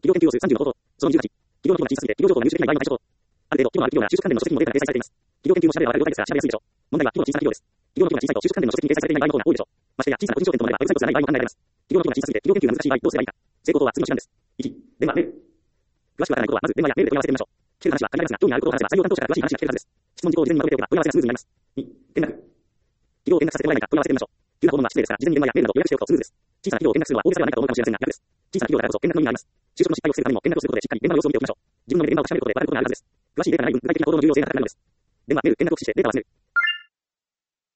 企業研究をする30の方法。その28。企業の規模が小さすぎて企業情報が入手できない場合の対処法。ある程度、規模のある企業が就職関連の書籍にもデータが掲載されています。企業研究の調べはわかる了解ですが、調べやすいでしょう。問題は規模の小さな企業です。企業の規模が小さいと就職関連の書籍に掲載されていない場合の方が多いでしょう。ましてや、小さな個人商店ともなれば、ウェブサイトすらない場合も考えられます。企業の規模が小さすぎて企業研究が難しい場合、どうすればいいか。成功法は次の手段です。1、電話、メール。詳しくわからないことは、まず電話やメールで問い合わせてみましょう。聞ける話は限られますが、興味のあることを話せば、採用担当者から詳しい話が聞けるはずです。質問事項を事前にまとめておけば、問い合わせがスムーズになります。2、連絡。企業を見学させてもらえないか、問い合わせてみましょう。急な訪問は失礼ですが、事前に電話やメールなど予約しておくとスムーズです。小さな企業を見学するのは大げさではないかと思うかもしれませんが、逆です。小さな企業だからこそ見学の意味があります。就職の失敗を防ぐためにも見学をすることでしっかり現場の様子を見ておきましょう。自分の目で現場を確かめることで学ぶことがあるはずです。詳しいデータがない分、具体的な行動の重要性が高くなるのです。電話、メール、連絡を駆使してデータを集める。